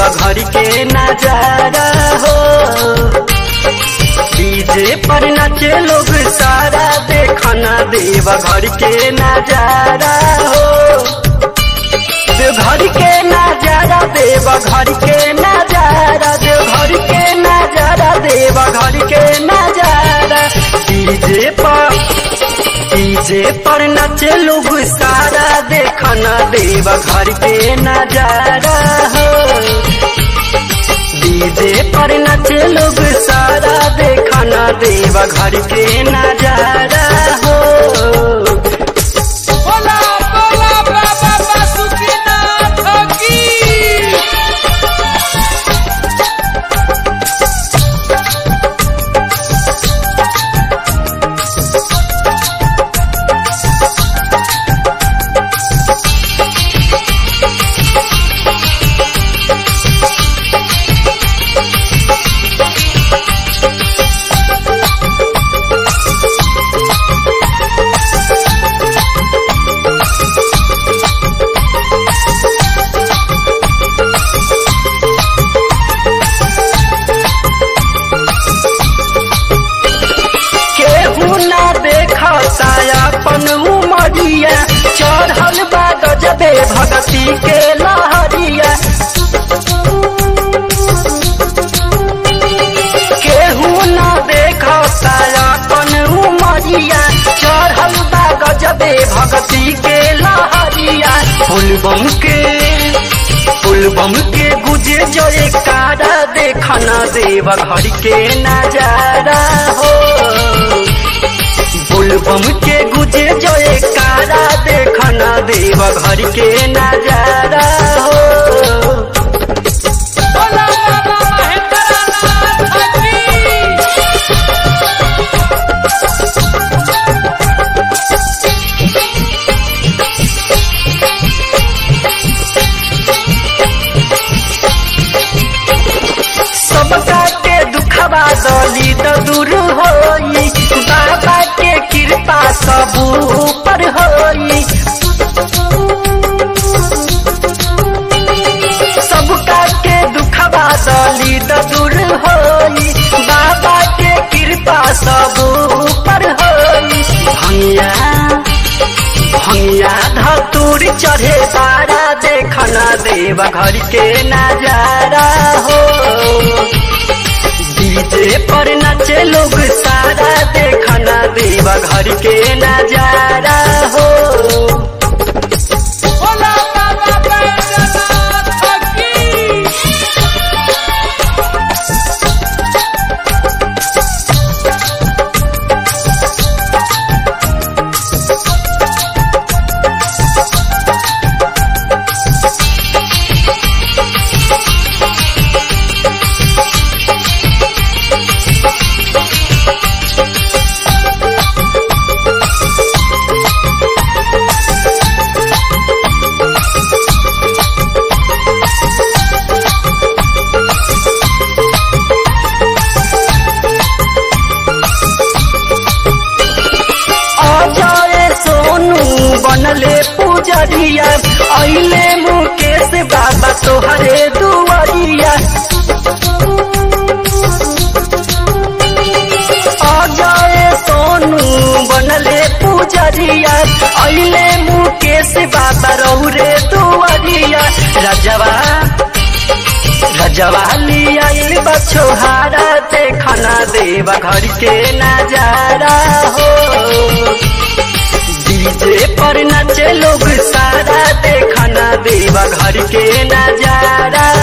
देवघर के नजारा हो। डीजे पर नाचे लोग सारा देखना देवघर के नजारा हो। देवघर के नजारा देवघर के नजारा देवघर के नजारा देवघर के नजारा। डीजे पर नाचे लोग सारा देखना देवघर के नजारा हो। डीजे पर नाचे लोग सारा देखना देवघर के नजारा हो। बोला बोला बाबा बासुकीनाथ की। अपन उमरिया चढ़ल बा गजबे भगती के लहरिया। केहू न देखता अपन उमरिया चढ़ल बा गजबे भगती के लहरिया। फुलबम के गुजे जयकारा देखना देवघर के नजारा हो। फुलबम के गुजे जयकारा देखना देवघर के नजारा हो। बोला बाबा महेंद्रनाथ की। सबका के दुखवा दली तो दूर होई बाबा के कृपा सब ऊपर होई। सबका के दुखवा दली तो दूर होई बाबा के कृपा सब ऊपर होई। भंगिया धतूर चढ़े सारा देखना देवघर के नजारा हो। डीजे पर नाचे लोग सारा देखना देवघर के नजारा हो। बोला बाबा बैद्यनाथ की। बनले पुजरिया अइले मुकेश बाबा तोहरे दुआरिया। अजय सोनू बनले पुजरिया अइले मुकेश बाबा रौरे दुआरिया। रजवाली आइल बछोहारा देखना देवघर के नजारा हो। डीजे पर नाचे लोग सारा देखना देवघर के नजारा